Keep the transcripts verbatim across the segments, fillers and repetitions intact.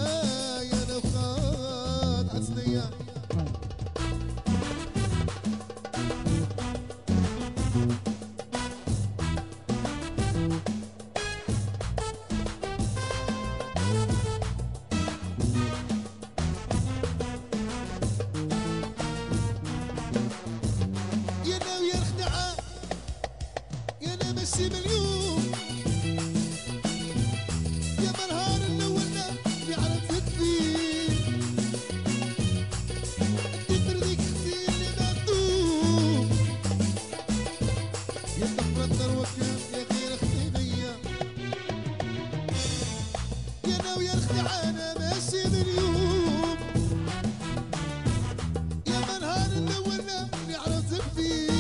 يا نفخات عسلية يا ناوي يا خدعة يا انا ماشي مليون يا منهار الاولنا اللي عرفتك فيه انت ترديك اختي اللي مندوب يا دفرة دروكة يا غير اختي ليا يا ناوي يا خدعة انا ماشي مليون يا منهار الاولنا اللي عرفتك فيه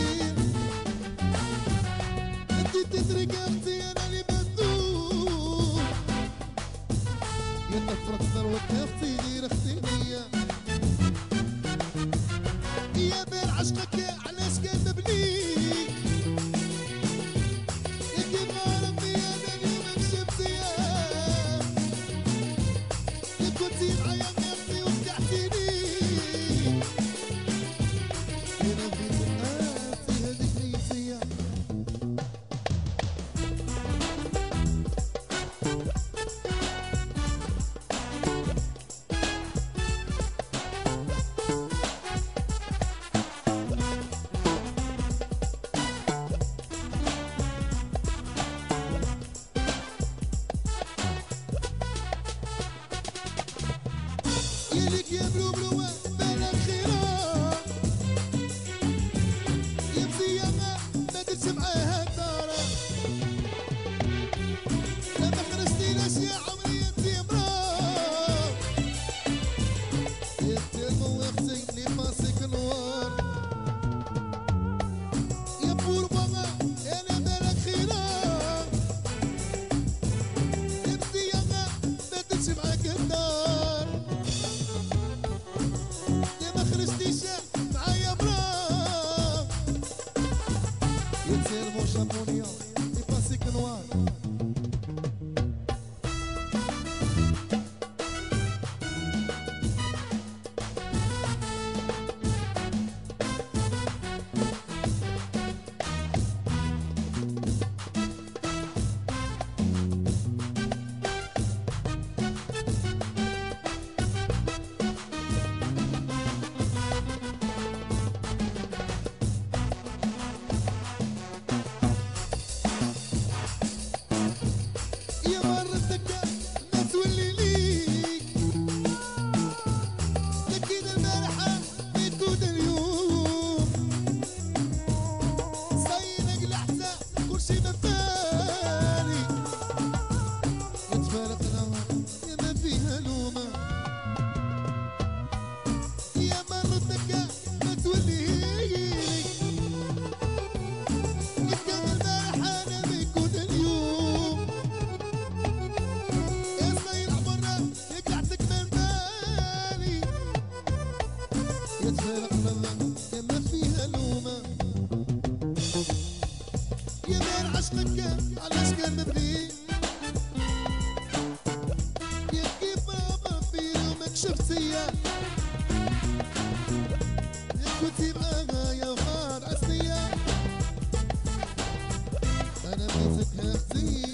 تترك اختي انا اللي مندوب يا نفرة ثروة اختي غير اختي ليا يا بين عشقك علاش كان مبني يا كيف غارمني انا اليوم مشمتيا يا كنتي معايا يا اختي وفتحتيني يا نبي اختي هذيك نيتيا يليك يا بلو بلو بلا خيرا يا مزيانة ما درتش معاها الدارة لما خرجتيناش يا عمري انتي مرا يا تلمو اختي اللي فاسك نوار يا بوربا انا مالك خيرا يا مزيانة ما درتش معاك الدار ما خرجتيش معايا برا يتسير مو شامبونيا يباسيك نوار يا مرتك ما تولي ليك لكن البارحة بيكون اليوم صاينك لحظة كلشي مفاري يتفارقنا يا ما فيها لومة يا مرتك ما تولي ليك لكن البارحة أنا بيكون اليوم يا صاير عمرنا يقعدك من بالي يا تفارق لنا يا ما فيها لومة يا بين عشقك علاش كان مبني يا كيف ما في يومك شفتيا يا كنتي معاها يا وخار عسلية انا بيتك اختي